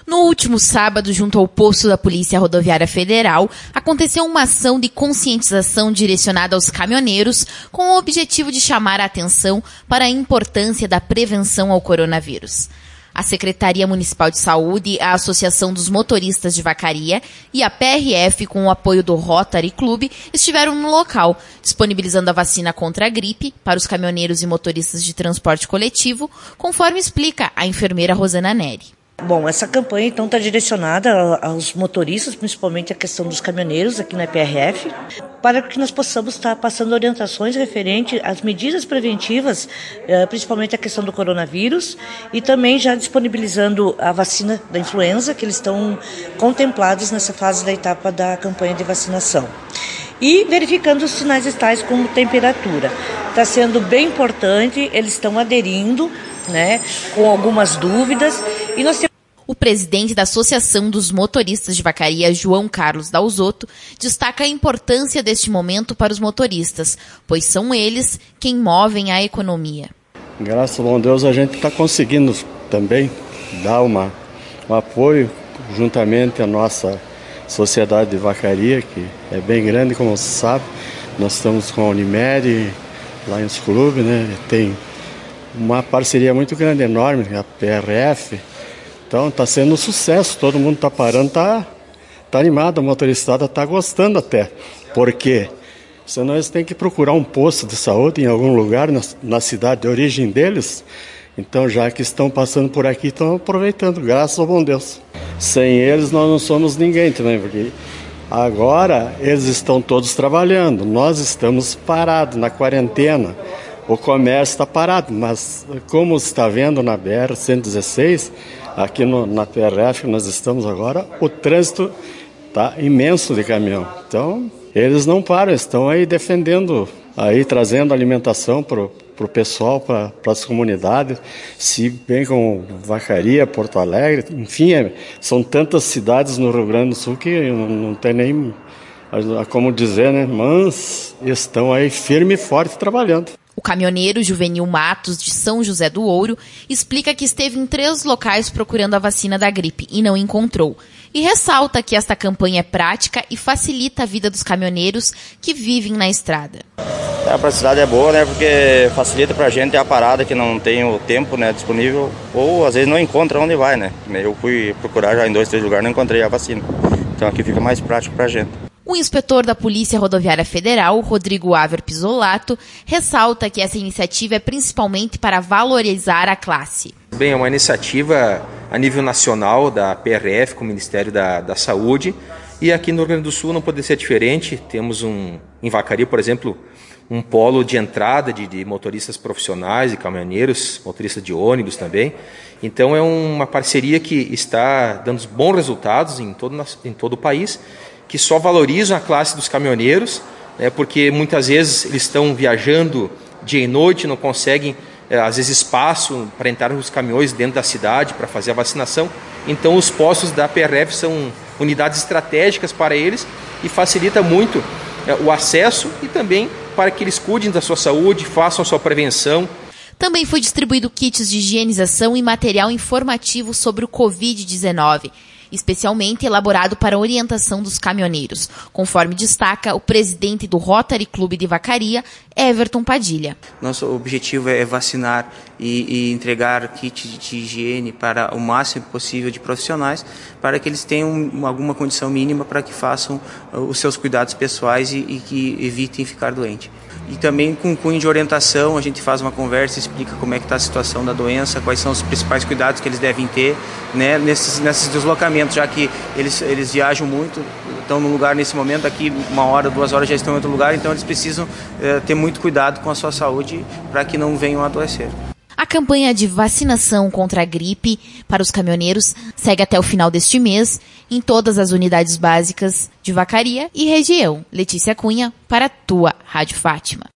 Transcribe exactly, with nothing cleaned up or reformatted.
No último sábado, junto ao posto da Polícia Rodoviária Federal, aconteceu uma ação de conscientização direcionada aos caminhoneiros com o objetivo de chamar a atenção para a importância da prevenção ao coronavírus. A Secretaria Municipal de Saúde, a Associação dos Motoristas de Vacaria e a P R F, com o apoio do Rotary Club, estiveram no local, disponibilizando a vacina contra a gripe para os caminhoneiros e motoristas de transporte coletivo, conforme explica a enfermeira Rosana Neri. Bom, essa campanha então está direcionada aos motoristas, principalmente a questão dos caminhoneiros aqui na P R F, para que nós possamos estar passando orientações referentes às medidas preventivas, principalmente a questão do coronavírus, e também já disponibilizando a vacina da influenza, que eles estão contemplados nessa fase da etapa da campanha de vacinação. E verificando os sinais vitais como temperatura. Está sendo bem importante, eles estão aderindo, né, com algumas dúvidas, e nós temos... O presidente da Associação dos Motoristas de Vacaria, João Carlos Dalzotto, destaca a importância deste momento para os motoristas, pois são eles quem movem a economia. Graças a Deus a gente está conseguindo também dar uma, um apoio juntamente à nossa sociedade de vacaria, que é bem grande, como você sabe. Nós estamos com a Unimed, Lions Club, né? Tem uma parceria muito grande, enorme, a P R F. Então está sendo um sucesso, todo mundo está parando, está tá animado, a motoristada está gostando até. Por quê? Senão eles têm que procurar um posto de saúde em algum lugar na, na cidade de origem deles. Então, já que estão passando por aqui, estão aproveitando, graças ao bom Deus. Sem eles nós não somos ninguém também, porque agora eles estão todos trabalhando, nós estamos parados na quarentena. O comércio está parado, mas como você está vendo na B R cento e dezesseis, aqui no, na P R F nós estamos agora, o trânsito está imenso de caminhão. Então, eles não param, estão aí defendendo, aí trazendo alimentação para o pessoal, para as comunidades, se bem com Vacaria, Porto Alegre, enfim, é, são tantas cidades no Rio Grande do Sul que não, não tem nem como dizer, né? Mas estão aí firme e forte trabalhando. O caminhoneiro Juvenil Matos, de São José do Ouro, explica que esteve em três locais procurando a vacina da gripe e não encontrou. E ressalta que esta campanha é prática e facilita a vida dos caminhoneiros que vivem na estrada. É, para a cidade é boa, né? Porque facilita para a gente a parada que não tem o tempo, né, disponível, ou às vezes não encontra onde vai, né? Eu fui procurar já em dois, três lugares, não encontrei a vacina. Então aqui fica mais prático para a gente. O inspetor da Polícia Rodoviária Federal, Rodrigo Aver Pisolato, ressalta que essa iniciativa é principalmente para valorizar a classe. Bem, é uma iniciativa a nível nacional da P R F com o Ministério da, da Saúde, e aqui no Rio Grande do Sul não pode ser diferente. Temos um, em Vacaria, por exemplo, um polo de entrada de, de motoristas profissionais e caminhoneiros, motoristas de ônibus também. Então é uma parceria que está dando bons resultados em todo, em todo o país, que só valorizam a classe dos caminhoneiros, né, porque muitas vezes eles estão viajando dia e noite, não conseguem, é, às vezes, espaço para entrar nos caminhões dentro da cidade para fazer a vacinação. Então, os postos da P R F são unidades estratégicas para eles e facilita muito é, o acesso e também para que eles cuidem da sua saúde, façam a sua prevenção. Também foi distribuído kits de higienização e material informativo sobre o covid dezenove, especialmente elaborado para a orientação dos caminhoneiros, conforme destaca o presidente do Rotary Club de Vacaria, Everton Padilha. Nosso objetivo é vacinar e, e entregar kits de higiene para o máximo possível de profissionais, para que eles tenham alguma condição mínima para que façam os seus cuidados pessoais e, e que evitem ficar doente. E também com cunho de orientação, a gente faz uma conversa, explica como é que está a situação da doença, quais são os principais cuidados que eles devem ter, né, nesses, nesses deslocamentos, já que eles, eles viajam muito, estão num lugar nesse momento, aqui uma hora, duas horas já estão em outro lugar, então eles precisam é, ter muito cuidado com a sua saúde para que não venham a adoecer. A campanha de vacinação contra a gripe para os caminhoneiros segue até o final deste mês em todas as unidades básicas de Vacaria e região. Letícia Cunha, para a tua Rádio Fátima.